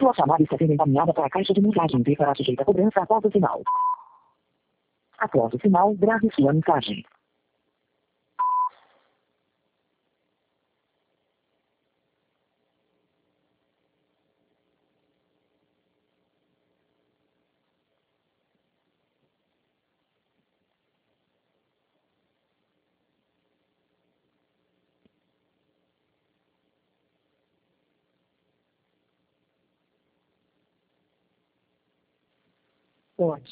Sua chamada está sendo encaminhada para a caixa de mensagens e será sujeita a cobrança após o sinal. Após o sinal, grave sua mensagem. Pode.